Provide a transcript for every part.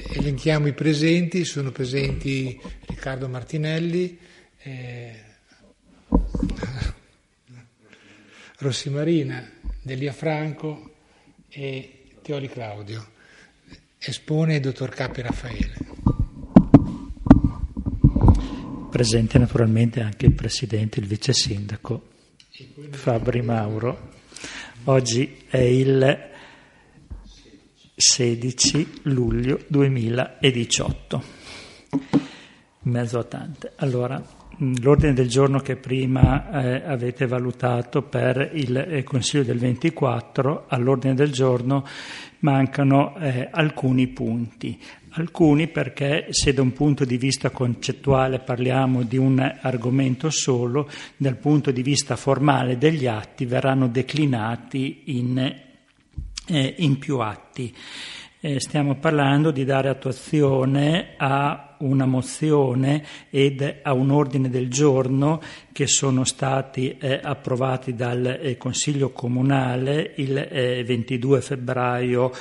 Elenchiamo i presenti. Sono presenti Riccardo Martinelli, Rossimarina, Delia Franco e Teoli Claudio. Espone il dottor Capi Raffaele. Presente naturalmente anche il presidente, il vice sindaco Fabri Mauro. Oggi è il 16 luglio 2018, in mezzo a tante. Allora, l'ordine del giorno che prima avete valutato per il Consiglio del 24, all'ordine del giorno mancano alcuni punti. Alcuni perché, se da un punto di vista concettuale parliamo di un argomento solo, dal punto di vista formale degli atti verranno declinati in più atti. Stiamo parlando di dare attuazione a una mozione ed a un ordine del giorno che sono stati approvati dal Consiglio Comunale il 22 febbraio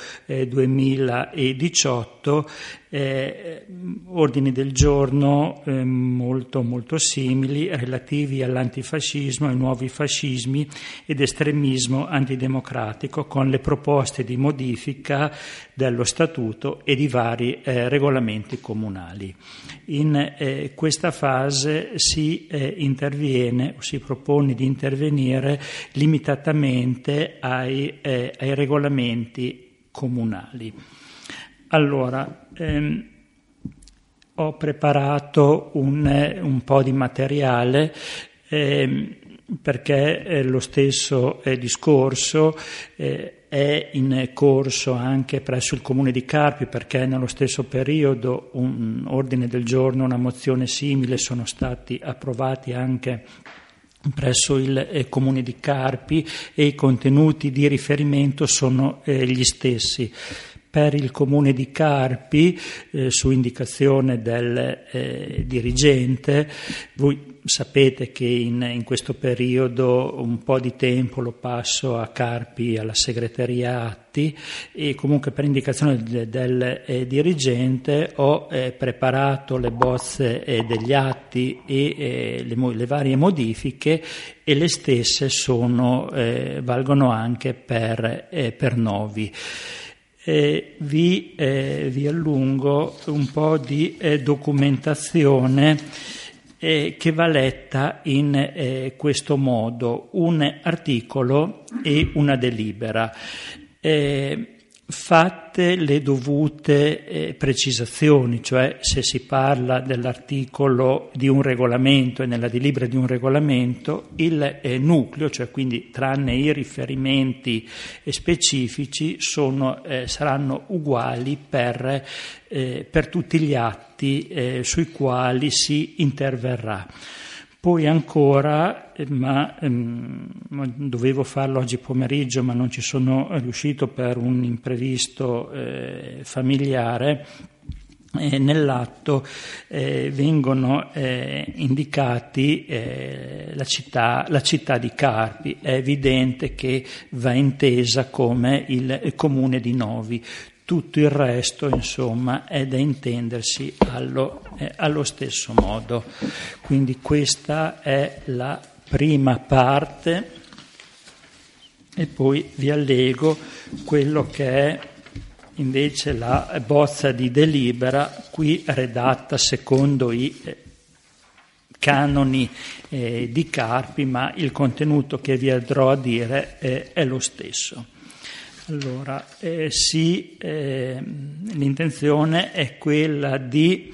2018, ordini del giorno molto molto simili, relativi all'antifascismo, ai nuovi fascismi ed estremismo antidemocratico, con le proposte di modifica dello statuto e di vari regolamenti comunali. In questa fase si interviene o si propone di intervenire limitatamente ai regolamenti comunali. Allora, ho preparato un po' di materiale perché lo stesso discorso è in corso anche presso il Comune di Carpi, perché nello stesso periodo un ordine del giorno, una mozione simile sono stati approvati anche presso il Comune di Carpi e i contenuti di riferimento sono gli stessi. Per il Comune di Carpi, su indicazione del dirigente, voi sapete che in questo periodo un po' di tempo lo passo a Carpi, alla segreteria atti, e comunque per indicazione del dirigente ho preparato le bozze degli atti e le varie modifiche, e le stesse valgono anche per Novi. Vi allungo un po' di documentazione che va letta in questo modo: un articolo e una delibera. Fatte le dovute precisazioni, cioè se si parla dell'articolo di un regolamento e nella delibera di un regolamento, il nucleo, cioè quindi tranne i riferimenti specifici, saranno uguali per tutti gli atti sui quali si interverrà. Poi ancora, ma dovevo farlo oggi pomeriggio, ma non ci sono riuscito per un imprevisto familiare, nell'atto vengono indicati la città di Carpi. È evidente che va intesa come il comune di Novi. Tutto il resto, insomma, è da intendersi allo stesso modo. Quindi questa è la prima parte, e poi vi allego quello che è invece la bozza di delibera, qui redatta secondo i canoni di Carpi, ma il contenuto che vi andrò a dire è lo stesso. Allora, l'intenzione è quella di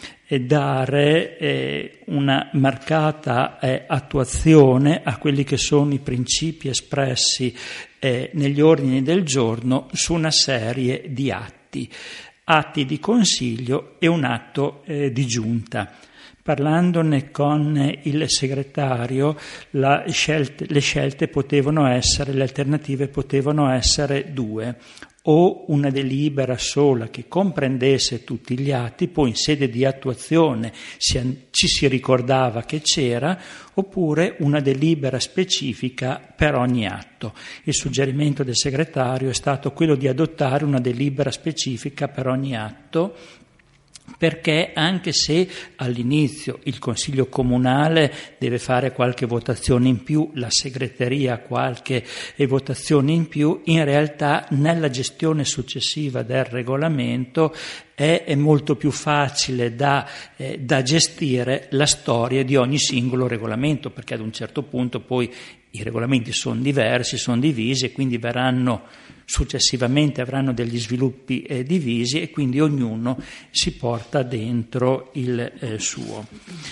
dare una marcata attuazione a quelli che sono i principi espressi negli ordini del giorno su una serie di atti di consiglio e un atto di giunta. Parlandone con il segretario, le alternative potevano essere due: o una delibera sola che comprendesse tutti gli atti, poi in sede di attuazione ci si ricordava che c'era, oppure una delibera specifica per ogni atto. Il suggerimento del segretario è stato quello di adottare una delibera specifica per ogni atto, perché anche se all'inizio il Consiglio Comunale deve fare qualche votazione in più, la segreteria qualche votazione in più, in realtà nella gestione successiva del regolamento è molto più facile da gestire la storia di ogni singolo regolamento, perché ad un certo punto poi i regolamenti sono diversi, sono divisi e quindi successivamente avranno degli sviluppi divisi e quindi ognuno si porta dentro il suo.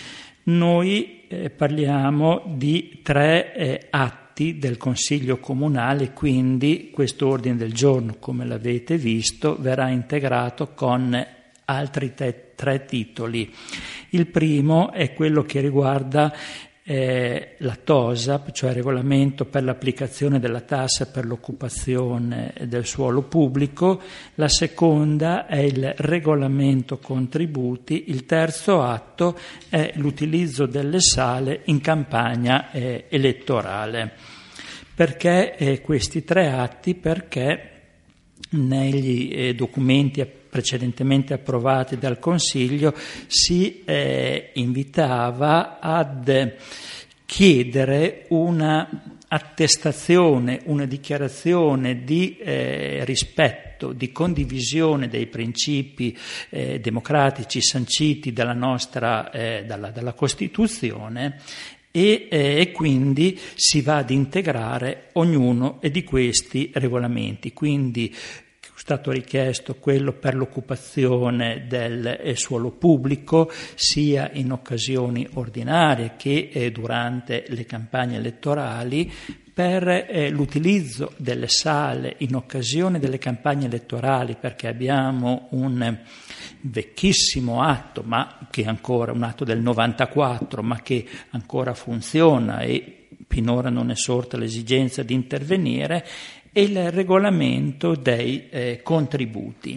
Noi parliamo di 3 atti del Consiglio Comunale, quindi questo ordine del giorno, come l'avete visto, verrà integrato con altri 3 titoli. Il primo è quello che riguarda la TOSAP, cioè il regolamento per l'applicazione della tassa per l'occupazione del suolo pubblico. La seconda è il regolamento contributi. Il terzo atto è l'utilizzo delle sale in campagna elettorale. Perché questi 3 atti? Perché negli documenti precedentemente approvati dal Consiglio si invitava ad chiedere una attestazione, una dichiarazione di rispetto, di condivisione dei principi democratici sanciti dalla nostra dalla Costituzione e quindi si va ad integrare ognuno di questi regolamenti. Quindi è stato richiesto quello per l'occupazione del suolo pubblico, sia in occasioni ordinarie che durante le campagne elettorali, per l'utilizzo delle sale in occasione delle campagne elettorali, perché abbiamo un vecchissimo atto, ma che ancora un atto del 94, ma che ancora funziona e finora non è sorta l'esigenza di intervenire, e il regolamento dei contributi.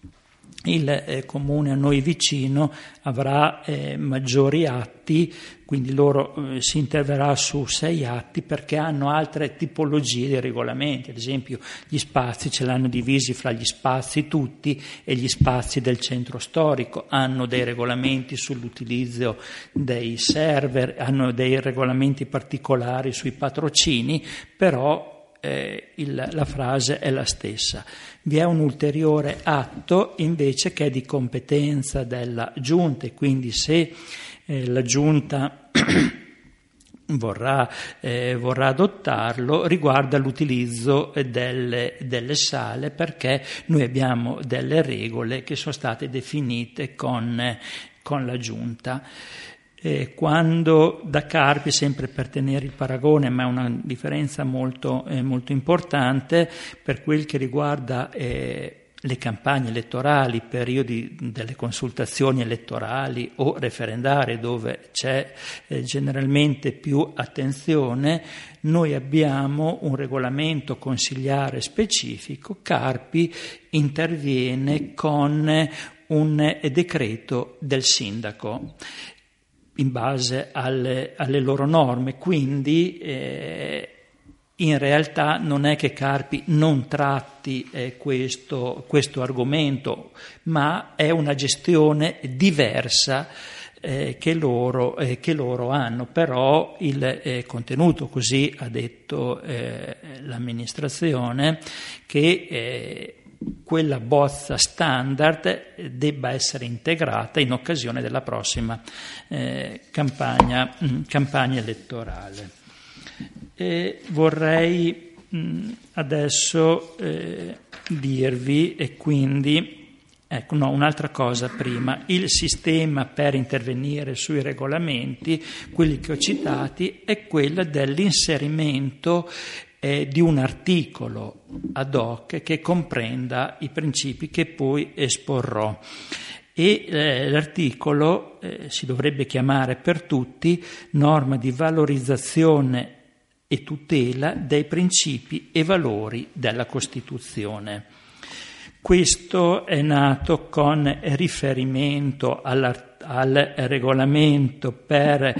Il comune a noi vicino avrà maggiori atti, quindi loro si interverrà su 6 atti perché hanno altre tipologie di regolamenti. Ad esempio gli spazi ce l'hanno divisi fra gli spazi tutti e gli spazi del centro storico, hanno dei regolamenti sull'utilizzo dei server, hanno dei regolamenti particolari sui patrocini, però la frase è la stessa. Vi è un ulteriore atto invece che è di competenza della Giunta, e quindi se la Giunta vorrà adottarlo, riguarda l'utilizzo delle sale, perché noi abbiamo delle regole che sono state definite con la Giunta. Quando da Carpi, sempre per tenere il paragone, ma è una differenza molto importante per quel che riguarda le campagne elettorali, periodi delle consultazioni elettorali o referendarie dove c'è generalmente più attenzione, noi abbiamo un regolamento consiliare specifico. Carpi interviene con un decreto del sindaco in base alle loro norme, quindi in realtà non è che Carpi non tratti questo argomento, ma è una gestione diversa che loro hanno. Però il contenuto, così ha detto l'amministrazione, che quella bozza standard debba essere integrata in occasione della prossima campagna elettorale. Vorrei adesso dirvi, e quindi un'altra cosa prima: il sistema per intervenire sui regolamenti, quelli che ho citati, è quello dell'inserimento di un articolo ad hoc che comprenda i principi che poi esporrò. E l'articolo si dovrebbe chiamare per tutti norma di valorizzazione e tutela dei principi e valori della Costituzione. Questo è nato con riferimento al regolamento per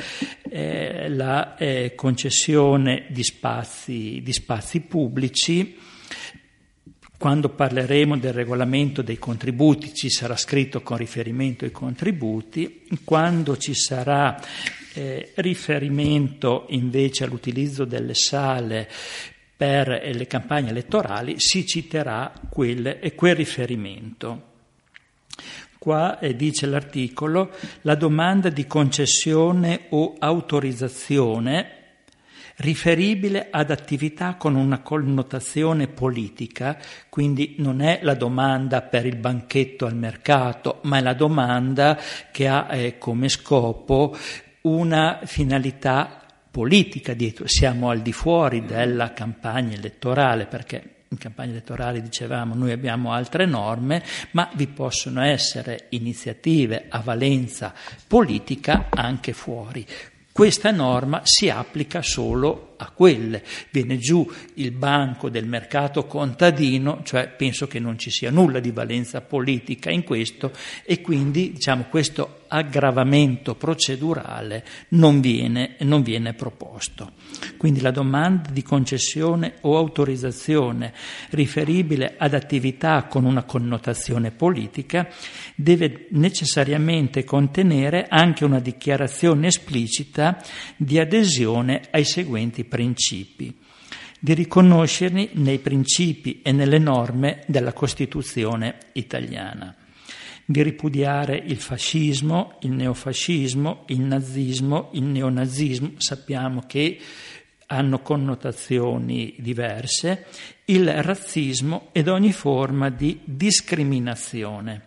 la concessione di spazi pubblici. Quando parleremo del regolamento dei contributi ci sarà scritto con riferimento ai contributi. Quando ci sarà riferimento invece all'utilizzo delle sale per le campagne elettorali si citerà quel riferimento. Qua dice l'articolo: la domanda di concessione o autorizzazione riferibile ad attività con una connotazione politica, quindi non è la domanda per il banchetto al mercato, ma è la domanda che ha come scopo una finalità politica dietro. Siamo al di fuori della campagna elettorale, perché in campagna elettorale, dicevamo, noi abbiamo altre norme, ma vi possono essere iniziative a valenza politica anche fuori. Questa norma si applica solo a quelle. Viene giù il banco del mercato contadino, cioè penso che non ci sia nulla di valenza politica in questo, e quindi questo aggravamento procedurale non viene proposto. Quindi la domanda di concessione o autorizzazione riferibile ad attività con una connotazione politica deve necessariamente contenere anche una dichiarazione esplicita di adesione ai seguenti principi: di riconoscerli nei principi e nelle norme della Costituzione italiana, di ripudiare il fascismo, il neofascismo, il nazismo, il neonazismo, sappiamo che hanno connotazioni diverse, il razzismo ed ogni forma di discriminazione,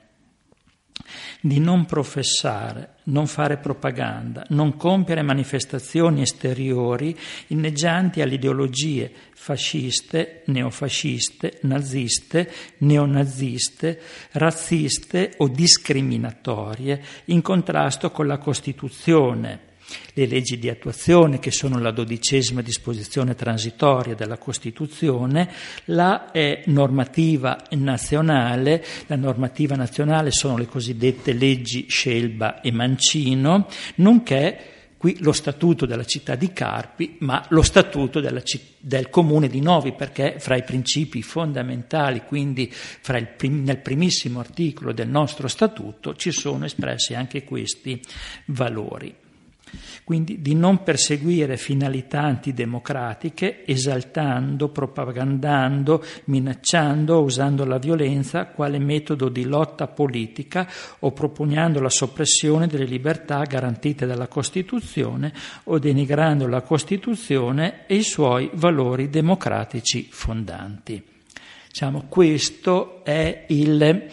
di non professare, non fare propaganda, non compiere manifestazioni esteriori inneggianti alle ideologie fasciste, neofasciste, naziste, neonaziste, razziste o discriminatorie in contrasto con la Costituzione, le leggi di attuazione, che sono la 12ª disposizione transitoria della Costituzione, la normativa nazionale. La normativa nazionale sono le cosiddette leggi Scelba e Mancino, nonché qui lo statuto della città di Carpi, ma lo statuto del comune di Novi, perché fra i principi fondamentali, quindi nel primissimo articolo del nostro statuto, ci sono espressi anche questi valori. Quindi di non perseguire finalità antidemocratiche, esaltando, propagandando, minacciando, usando la violenza quale metodo di lotta politica o propugnando la soppressione delle libertà garantite dalla Costituzione o denigrando la Costituzione e i suoi valori democratici fondanti. Questo è il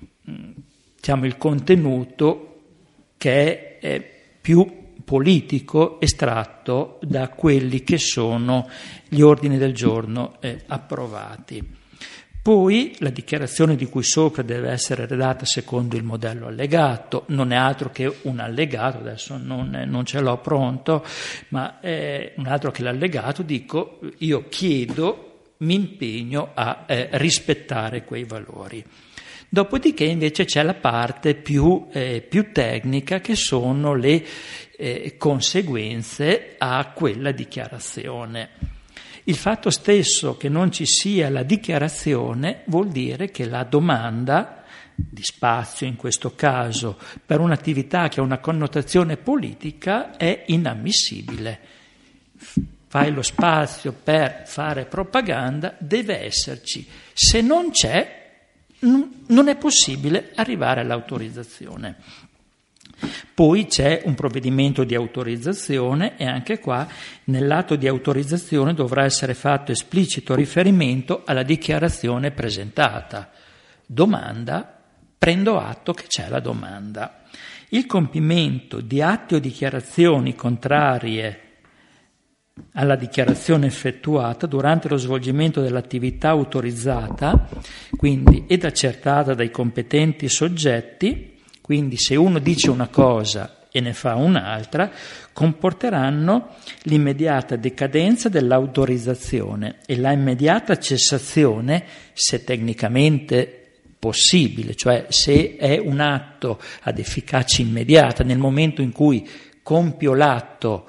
contenuto che è più politico estratto da quelli che sono gli ordini del giorno approvati. Poi la dichiarazione di cui sopra deve essere redatta secondo il modello allegato, non è altro che un allegato, adesso non ce l'ho pronto, ma è un altro che l'allegato, dico io chiedo, mi impegno a rispettare quei valori. Dopodiché invece c'è la parte più tecnica, che sono le conseguenze a quella dichiarazione. Il fatto stesso che non ci sia la dichiarazione vuol dire che la domanda di spazio, in questo caso, per un'attività che ha una connotazione politica è inammissibile. Fai lo spazio per fare propaganda, deve esserci. Se non c'è, non è possibile arrivare all'autorizzazione. Poi c'è un provvedimento di autorizzazione e anche qua nell'atto di autorizzazione dovrà essere fatto esplicito riferimento alla dichiarazione presentata. Domanda, prendo atto che c'è la domanda. Il compimento di atti o dichiarazioni contrarie alla dichiarazione effettuata durante lo svolgimento dell'attività autorizzata, quindi ed accertata dai competenti soggetti, quindi se uno dice una cosa e ne fa un'altra, comporteranno l'immediata decadenza dell'autorizzazione e la immediata cessazione, se tecnicamente possibile, cioè se è un atto ad efficacia immediata, nel momento in cui compio l'atto,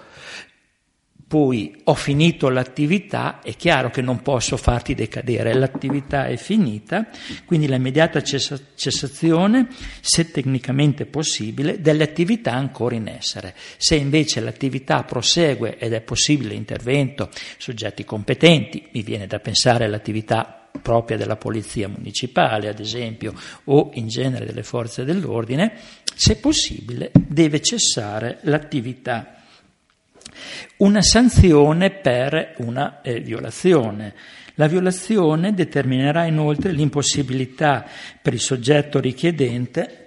poi ho finito l'attività, è chiaro che non posso farti decadere, l'attività è finita, quindi l'immediata cessazione, se tecnicamente possibile, delle attività ancora in essere. Se invece l'attività prosegue ed è possibile l'intervento, soggetti competenti, mi viene da pensare all'attività propria della polizia municipale, ad esempio, o in genere delle forze dell'ordine, se possibile deve cessare l'attività. Una sanzione per una violazione. La violazione determinerà inoltre l'impossibilità per il soggetto richiedente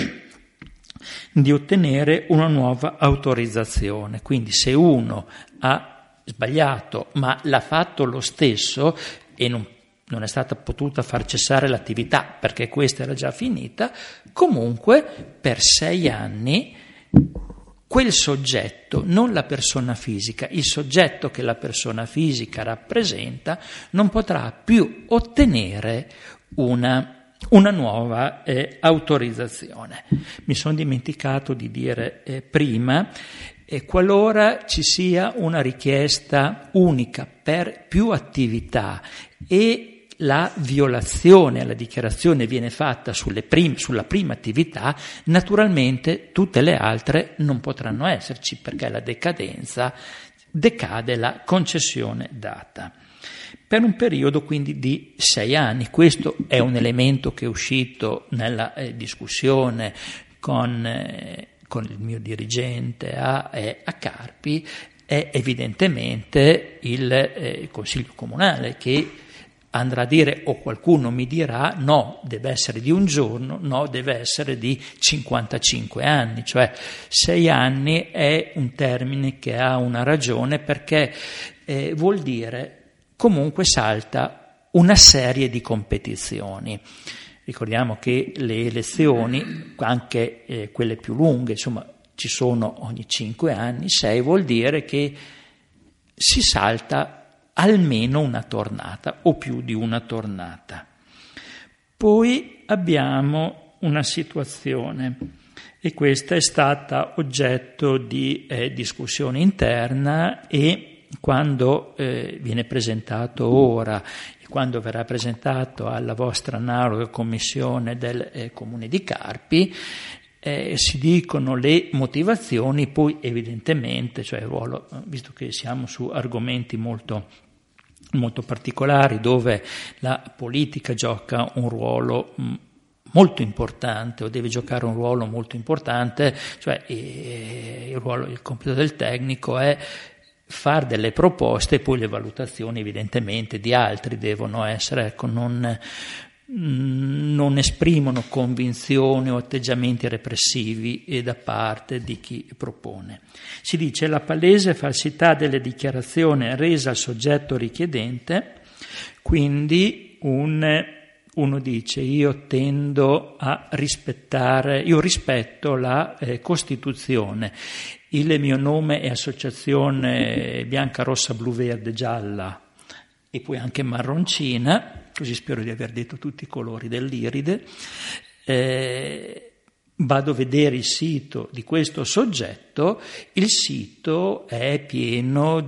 di ottenere una nuova autorizzazione. Quindi se uno ha sbagliato ma l'ha fatto lo stesso e non è stata potuta far cessare l'attività perché questa era già finita, comunque per 6 anni quel soggetto, non la persona fisica, il soggetto che la persona fisica rappresenta, non potrà più ottenere una nuova autorizzazione. Mi sono dimenticato di dire prima, qualora ci sia una richiesta unica per più attività e la violazione alla dichiarazione viene fatta sulla prima attività, naturalmente tutte le altre non potranno esserci perché la decadenza decade la concessione data. Per un periodo quindi di 6 anni. Questo è un elemento che è uscito nella discussione con il mio dirigente a Carpi, è evidentemente il Consiglio Comunale che andrà a dire, o qualcuno mi dirà, no, deve essere di un giorno, no, deve essere di 55 anni, cioè 6 anni è un termine che ha una ragione perché vuol dire comunque salta una serie di competizioni. Ricordiamo che le elezioni, anche quelle più lunghe, insomma, ci sono ogni 5 anni, 6 vuol dire che si salta almeno una tornata o più di una tornata. Poi abbiamo una situazione, e questa è stata oggetto di discussione interna, e quando viene presentato ora e quando verrà presentato alla vostra analoga commissione del Comune di Carpi, si dicono le motivazioni, poi evidentemente, cioè il ruolo, visto che siamo su argomenti molto particolari dove la politica gioca un ruolo molto importante o deve giocare un ruolo molto importante, cioè il compito del tecnico è fare delle proposte e poi le valutazioni evidentemente di altri devono essere, non esprimono convinzioni o atteggiamenti repressivi da parte di chi propone. Si dice la palese falsità delle dichiarazioni resa al soggetto richiedente, quindi uno dice io tendo a rispettare, io rispetto la Costituzione, il mio nome è associazione bianca, rossa, blu, verde, gialla e poi anche marroncina, così spero di aver detto tutti i colori dell'iride, vado a vedere il sito di questo soggetto, il sito è pieno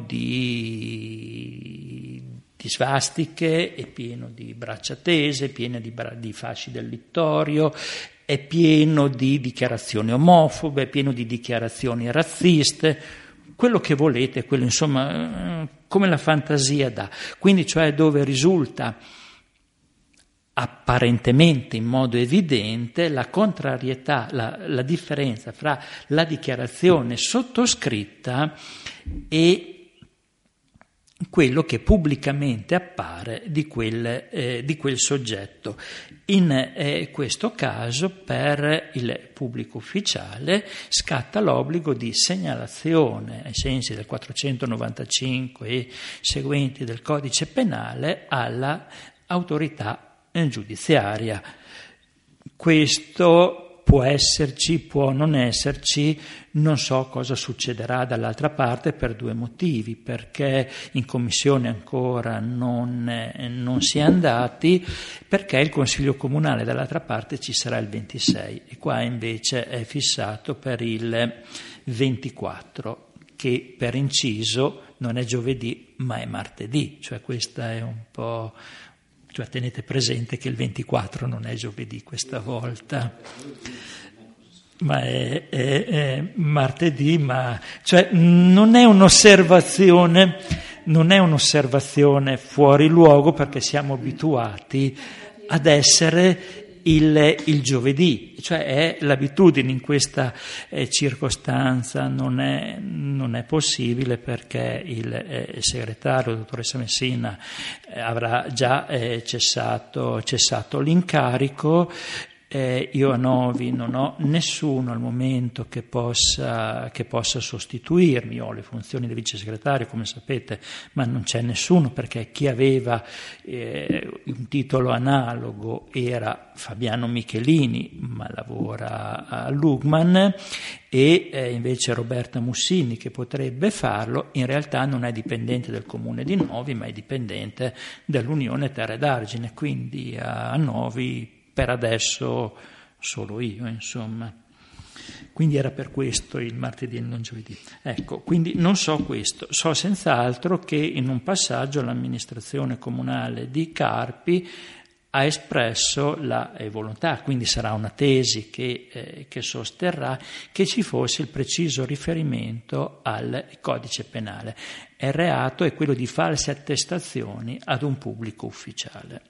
di svastiche, è pieno di braccia tese, è pieno di fasci del littorio, è pieno di dichiarazioni omofobe, è pieno di dichiarazioni razziste, quello che volete, quello insomma come la fantasia dà. Quindi cioè dove risulta apparentemente in modo evidente la contrarietà, la differenza fra la dichiarazione sottoscritta e quello che pubblicamente appare di quel soggetto. In questo caso per il pubblico ufficiale scatta l'obbligo di segnalazione ai sensi del 495 e seguenti del Codice Penale alla autorità giudiziaria. Questo può esserci, può non esserci, non so cosa succederà dall'altra parte per due motivi, perché in commissione ancora non si è andati, perché il Consiglio Comunale dall'altra parte ci sarà il 26 e qua invece è fissato per il 24, che per inciso non è giovedì ma è martedì, cioè questa è un po'... Cioè tenete presente che il 24 non è giovedì questa volta, ma è martedì, ma cioè non è un'osservazione fuori luogo, perché siamo abituati ad essere il giovedì, cioè è l'abitudine. In questa circostanza non è possibile, perché il segretario, la dottoressa Messina, avrà già cessato l'incarico. Io a Novi non ho nessuno al momento che possa sostituirmi. Ho le funzioni di vice segretario, come sapete, ma non c'è nessuno, perché chi aveva un titolo analogo era Fabiano Michelini, ma lavora a Lugman, e invece Roberta Mussini, che potrebbe farlo, in realtà non è dipendente del comune di Novi, ma è dipendente dell'Unione Terre d'Argine, quindi a Novi per adesso solo io, insomma. Quindi era per questo il martedì e non giovedì. Ecco, quindi non so questo. So senz'altro che in un passaggio l'amministrazione comunale di Carpi ha espresso la volontà, quindi sarà una tesi che sosterrà, che ci fosse il preciso riferimento al codice penale. Il reato è quello di false attestazioni ad un pubblico ufficiale.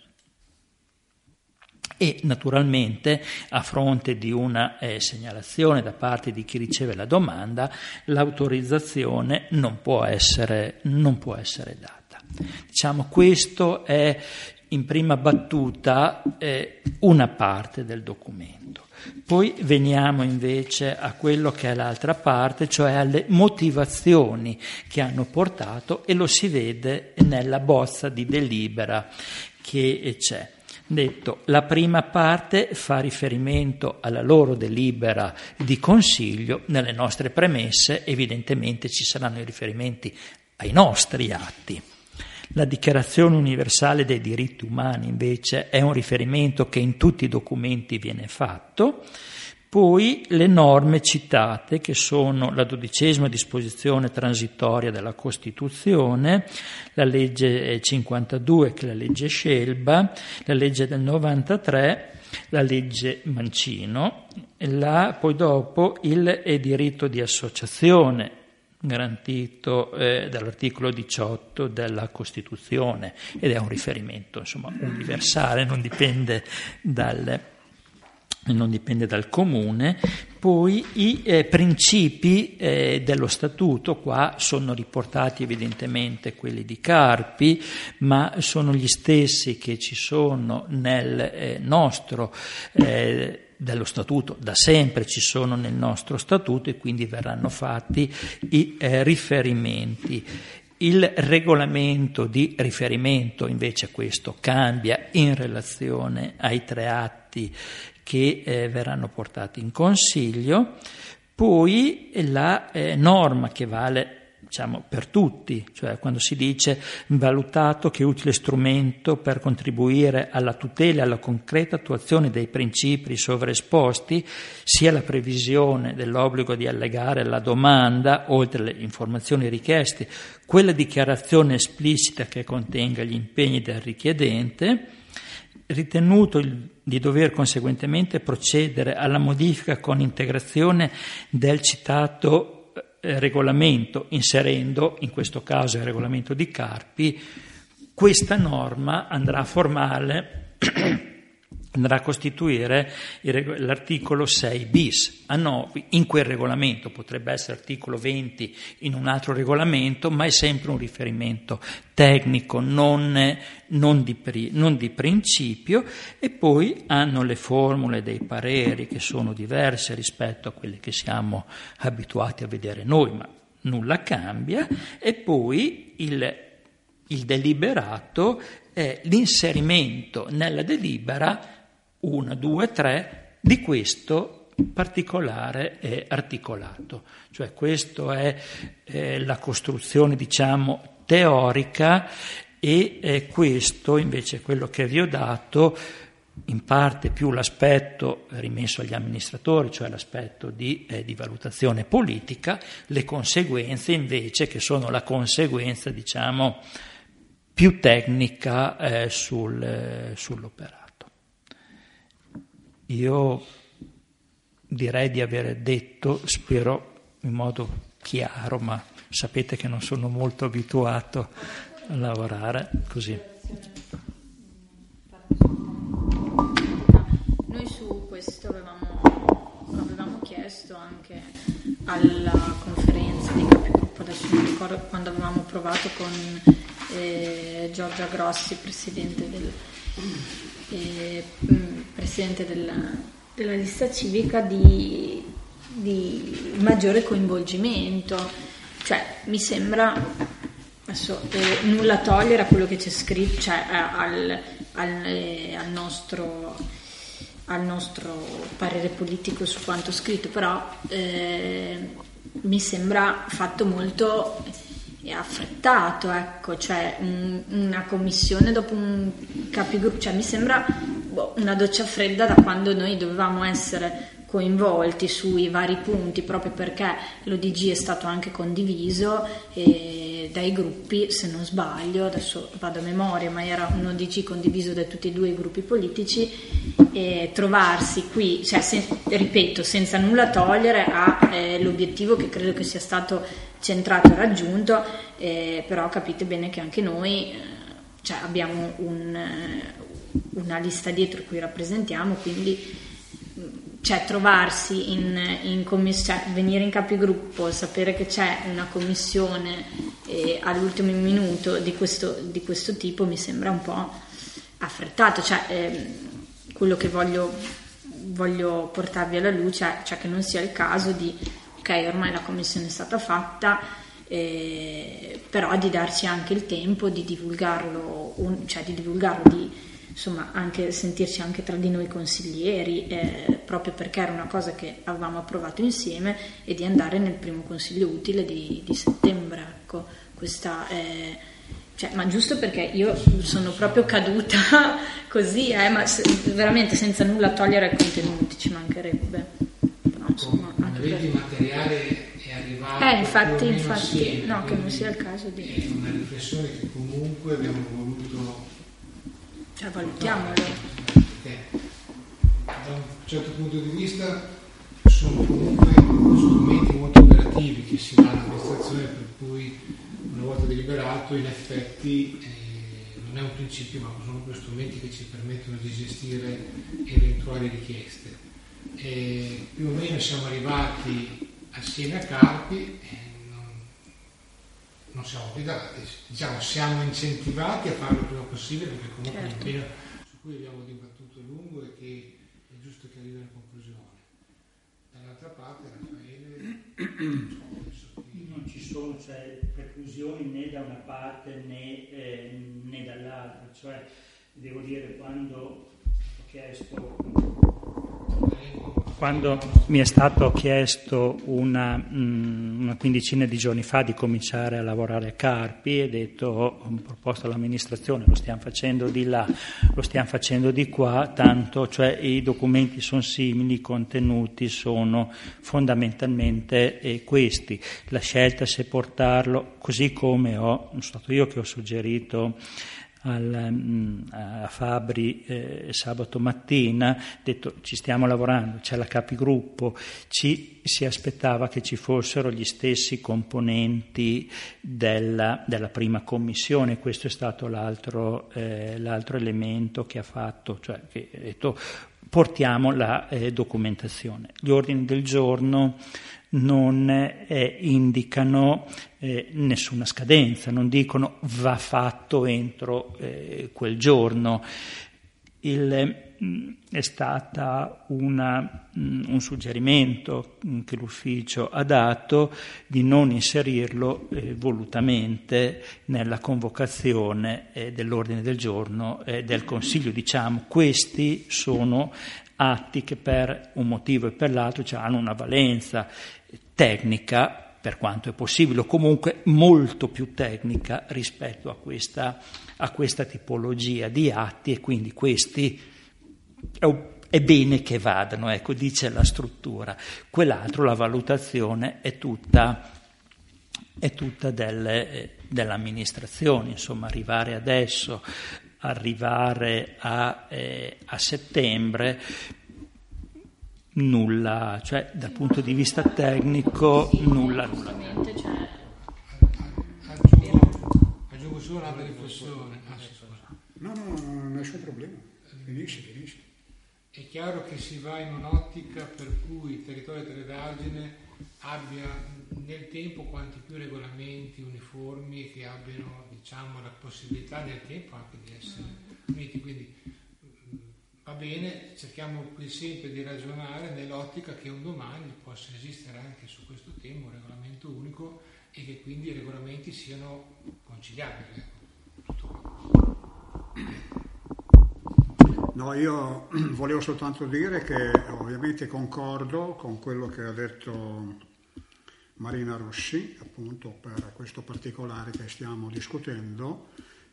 E naturalmente, a fronte di una segnalazione da parte di chi riceve la domanda, l'autorizzazione non può essere data. Diciamo, questo è in prima battuta una parte del documento. Poi veniamo invece a quello che è l'altra parte, cioè alle motivazioni che hanno portato, e lo si vede nella bozza di delibera che c'è. Detto, la prima parte fa riferimento alla loro delibera di consiglio. Nelle nostre premesse evidentemente ci saranno i riferimenti ai nostri atti. La Dichiarazione universale dei diritti umani invece è un riferimento che in tutti i documenti viene fatto. Poi le norme citate, che sono la 12ª disposizione transitoria della Costituzione, la legge 52, che è la legge Scelba, la legge del 93, la legge Mancino, poi dopo il diritto di associazione garantito dall'articolo 18 della Costituzione, ed è un riferimento, insomma, universale, non dipende dal comune. Poi i principi dello statuto, qua sono riportati evidentemente quelli di Carpi, ma sono gli stessi che ci sono nel nostro dello statuto, da sempre ci sono nel nostro statuto, e quindi verranno fatti i riferimenti. Il regolamento di riferimento invece questo cambia in relazione ai 3 atti che verranno portati in consiglio. Poi la norma che vale, diciamo, per tutti, cioè quando si dice valutato che utile strumento per contribuire alla tutela e alla concreta attuazione dei principi sovraesposti, sia la previsione dell'obbligo di allegare la domanda, oltre alle informazioni richieste, quella dichiarazione esplicita che contenga gli impegni del richiedente, ritenuto di dover conseguentemente procedere alla modifica con integrazione del citato regolamento, inserendo, in questo caso il regolamento di Carpi, questa norma andrà a costituire l'articolo 6 bis a Novi. In quel regolamento potrebbe essere articolo 20 in un altro regolamento, ma è sempre un riferimento tecnico, non di principio. E poi hanno le formule dei pareri, che sono diverse rispetto a quelle che siamo abituati a vedere noi, ma nulla cambia. E poi il deliberato è l'inserimento nella delibera 1, 2, 3 di questo particolare e articolato. Cioè questo è la costruzione, diciamo, teorica, e questo invece è quello che vi ho dato, in parte più l'aspetto rimesso agli amministratori, cioè l'aspetto di valutazione politica, le conseguenze invece che sono la conseguenza, diciamo, più tecnica sull'operato. Io direi di aver detto, spero in modo chiaro, ma sapete che non sono molto abituato a lavorare così. Noi su questo avevamo chiesto anche alla conferenza di capigruppo, adesso non ricordo, quando avevamo provato con Giorgia Grossi, presidente della lista civica, di maggiore coinvolgimento. Cioè mi sembra, adesso, nulla togliere a quello che c'è scritto, cioè al nostro parere politico su quanto scritto, però mi sembra fatto molto affrettato, ecco, cioè una commissione dopo un capigruppo, cioè mi sembra una doccia fredda da quando noi dovevamo essere coinvolti sui vari punti, proprio perché l'ODG è stato anche condiviso dai gruppi, se non sbaglio, adesso vado a memoria, ma era un ODG condiviso da tutti e due i gruppi politici, e trovarsi qui, cioè, ripeto, senza nulla togliere all'obiettivo che credo che sia stato centrato e raggiunto, però capite bene che anche noi cioè, abbiamo una lista dietro cui rappresentiamo, quindi cioè trovarsi in commissione, cioè, venire in capigruppo, sapere che c'è una commissione all'ultimo minuto di questo tipo mi sembra un po' affrettato, cioè quello che voglio portarvi alla luce, cioè che non sia il caso di ok, ormai la commissione è stata fatta, però di darci anche il tempo di divulgarlo, insomma anche sentirci anche tra di noi consiglieri, proprio perché era una cosa che avevamo approvato insieme, e di andare nel primo consiglio utile di settembre, ecco, questa cioè, ma giusto perché io sono proprio caduta così, ma veramente senza nulla togliere ai contenuti, ci mancherebbe, però insomma anche per... il materiale è arrivato infatti assieme, no, che non sia il caso di è una riflessione che comunque abbiamo voluto, cioè valutiamolo, perché da un certo punto di vista sono comunque strumenti molto operativi che si danno all'amministrazione, per cui una volta deliberato in effetti non è un principio, ma sono quei strumenti che ci permettono di gestire eventuali richieste. Più o meno siamo arrivati assieme a Carpi, non siamo obbligati, diciamo siamo incentivati a farlo il prima possibile, perché comunque è un impegno su cui abbiamo dibattuto a lungo e che è giusto che arrivi a una conclusione. Dall'altra parte Raffaele non ci sono preclusioni né da una parte né dall'altra, cioè devo dire, quando mi è stato chiesto una quindicina di giorni fa di cominciare a lavorare a Carpi, ho detto, ho proposto all'amministrazione, lo stiamo facendo di là, lo stiamo facendo di qua, tanto, cioè i documenti sono simili, i contenuti sono fondamentalmente questi. La scelta se portarlo, così come sono stato io che ho suggerito a Fabri sabato mattina, detto ci stiamo lavorando, c'è la capigruppo, si aspettava che ci fossero gli stessi componenti della prima commissione. Questo è stato l'altro elemento che ha fatto, cioè che ha detto portiamo la documentazione. Gli ordini del giorno non indicano nessuna scadenza, non dicono va fatto entro quel giorno. È stata un suggerimento che l'ufficio ha dato di non inserirlo volutamente nella convocazione dell'ordine del giorno del Consiglio. Diciamo, questi sono atti che per un motivo e per l'altro hanno una valenza tecnica, per quanto è possibile, o comunque molto più tecnica rispetto a questa tipologia di atti, e quindi questi è bene che vadano, ecco, dice la struttura. Quell'altro, la valutazione, è tutta dell'amministrazione, insomma, arrivare a settembre, nulla, cioè dal punto di vista tecnico nulla. Aggiungo solo una riflessione. No, nessun problema, finisci. È chiaro che si va in un'ottica per cui il territorio di Trevergine abbia nel tempo quanti più regolamenti uniformi che abbiano, diciamo, la possibilità nel tempo anche di essere uniti, quindi va bene, cerchiamo qui sempre di ragionare nell'ottica che un domani possa esistere anche su questo tema un regolamento unico e che quindi i regolamenti siano conciliabili. No, io volevo soltanto dire che ovviamente concordo con quello che ha detto Marina Rossi, appunto, per questo particolare che stiamo discutendo.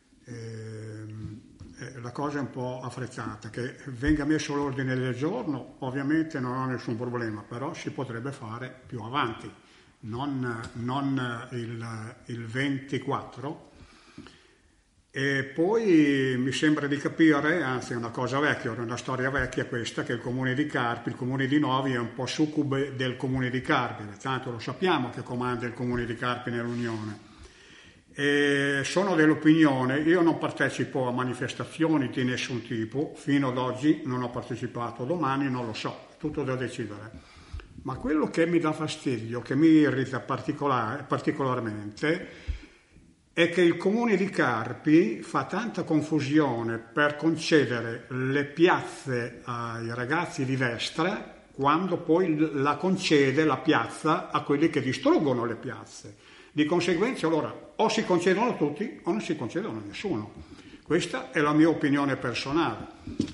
La cosa è un po' affrettata, che venga messo l'ordine del giorno, ovviamente non ho nessun problema, però si potrebbe fare più avanti, non il 24. E poi mi sembra di capire, anzi è una cosa vecchia, una storia vecchia questa, che il comune di Carpi, il comune di Novi è un po' succube del comune di Carpi, tanto lo sappiamo che comanda il comune di Carpi nell'Unione. E sono dell'opinione, io non partecipo a manifestazioni di nessun tipo, fino ad oggi non ho partecipato, domani non lo so, è tutto da decidere. Ma quello che mi dà fastidio, che mi irrita particolarmente, è che il comune di Carpi fa tanta confusione per concedere le piazze ai ragazzi di destra quando poi la concede la piazza a quelli che distruggono le piazze. Di conseguenza allora o si concedono tutti o non si concedono nessuno. Questa è la mia opinione personale.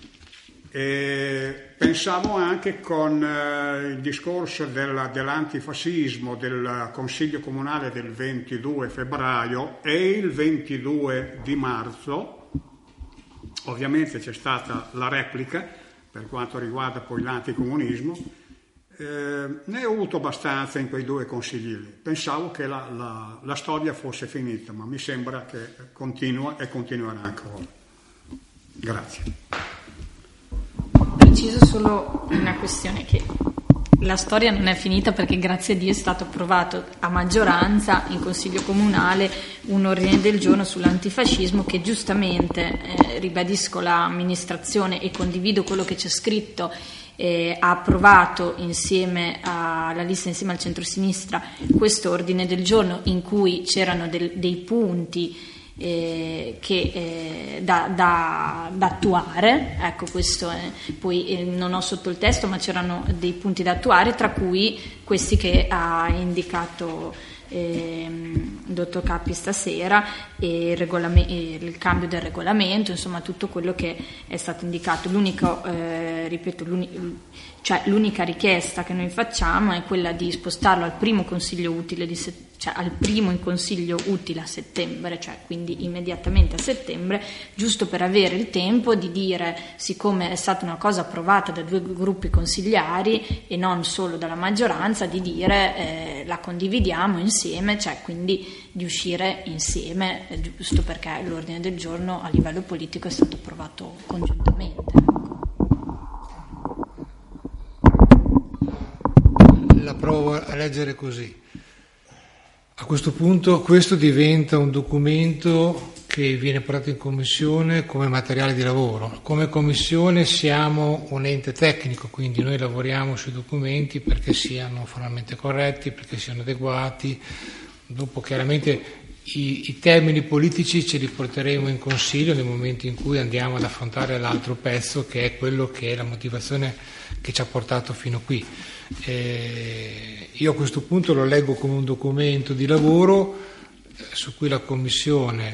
E pensavo anche con il discorso dell'antifascismo del Consiglio Comunale del 22 febbraio e il 22 di marzo, ovviamente c'è stata la replica per quanto riguarda poi l'anticomunismo, ne ho avuto abbastanza in quei due consigli lì. Pensavo che la storia fosse finita, ma mi sembra che continua e continuerà ancora. Grazie. Preciso solo una questione, che la storia non è finita perché grazie a Dio è stato approvato a maggioranza in Consiglio Comunale un ordine del giorno sull'antifascismo che giustamente, ribadisco l'amministrazione e condivido quello che c'è scritto, ha approvato insieme alla lista, insieme al centrosinistra, questo ordine del giorno in cui c'erano dei punti da attuare, ecco, questo è, poi non ho sotto il testo, ma c'erano dei punti da attuare, tra cui questi che ha indicato dottor Capi stasera, e il cambio del regolamento, insomma tutto quello che è stato indicato. L'unica richiesta che noi facciamo è quella di spostarlo al primo consiglio utile al primo in consiglio utile a settembre, cioè quindi immediatamente a settembre, giusto per avere il tempo di dire, siccome è stata una cosa approvata da 2 gruppi consigliari e non solo dalla maggioranza, di dire la condividiamo insieme, cioè quindi di uscire insieme, giusto perché l'ordine del giorno a livello politico è stato approvato congiuntamente. La provo a leggere così. A questo punto questo diventa un documento che viene portato in commissione come materiale di lavoro. Come commissione siamo un ente tecnico, quindi noi lavoriamo sui documenti perché siano formalmente corretti, perché siano adeguati. Dopo chiaramente i termini politici ce li porteremo in consiglio nel momento in cui andiamo ad affrontare l'altro pezzo, che è quello che è la motivazione che ci ha portato fino qui. Io a questo punto lo leggo come un documento di lavoro su cui la Commissione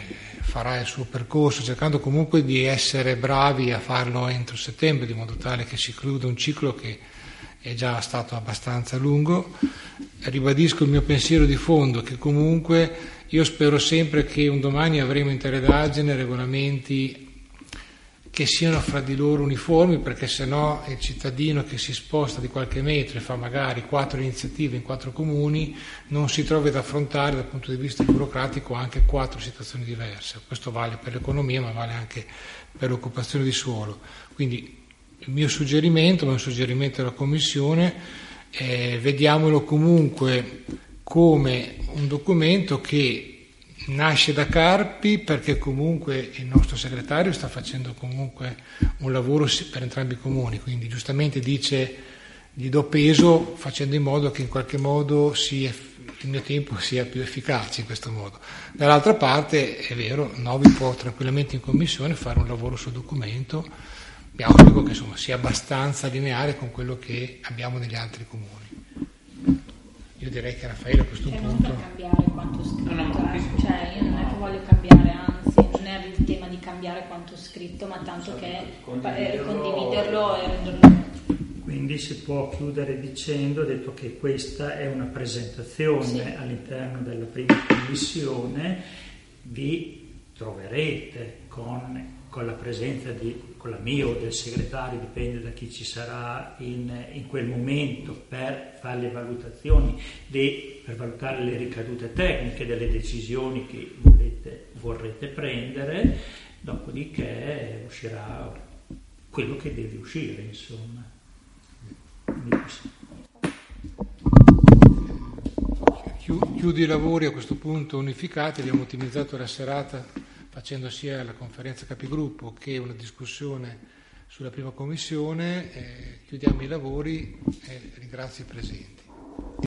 farà il suo percorso, cercando comunque di essere bravi a farlo entro settembre, di modo tale che si chiuda un ciclo che è già stato abbastanza lungo. Ribadisco il mio pensiero di fondo, che comunque io spero sempre che un domani avremo in teledaggine regolamenti che siano fra di loro uniformi, perché sennò il cittadino che si sposta di qualche metro e fa magari 4 iniziative in 4 comuni non si trovi ad affrontare dal punto di vista burocratico anche 4 situazioni diverse. Questo vale per l'economia, ma vale anche per l'occupazione di suolo. Quindi il mio suggerimento, ma è un suggerimento della Commissione, vediamolo comunque come un documento che nasce da Carpi, perché comunque il nostro segretario sta facendo comunque un lavoro per entrambi i comuni, quindi giustamente dice gli do peso facendo in modo che in qualche modo il mio tempo sia più efficace in questo modo. Dall'altra parte è vero, Novi può tranquillamente in commissione fare un lavoro sul documento, mi auspico che insomma sia abbastanza lineare con quello che abbiamo negli altri comuni. Io direi che Raffaele a questo punto... non per cambiare quanto scritto, cioè io non è che voglio cambiare, anzi non è il tema di cambiare quanto scritto, ma tanto che condividerlo e renderlo... Quindi si può chiudere dicendo, detto che questa è una presentazione all'interno della prima commissione, vi troverete con la presenza con la mia o del segretario, dipende da chi ci sarà in quel momento, per fare le valutazioni, per valutare le ricadute tecniche delle decisioni che vorrete prendere, dopodiché uscirà quello che deve uscire, insomma. Chiudo i lavori a questo punto unificati, abbiamo ottimizzato la serata facendo sia la conferenza capigruppo che una discussione sulla prima commissione, chiudiamo i lavori e ringrazio i presenti.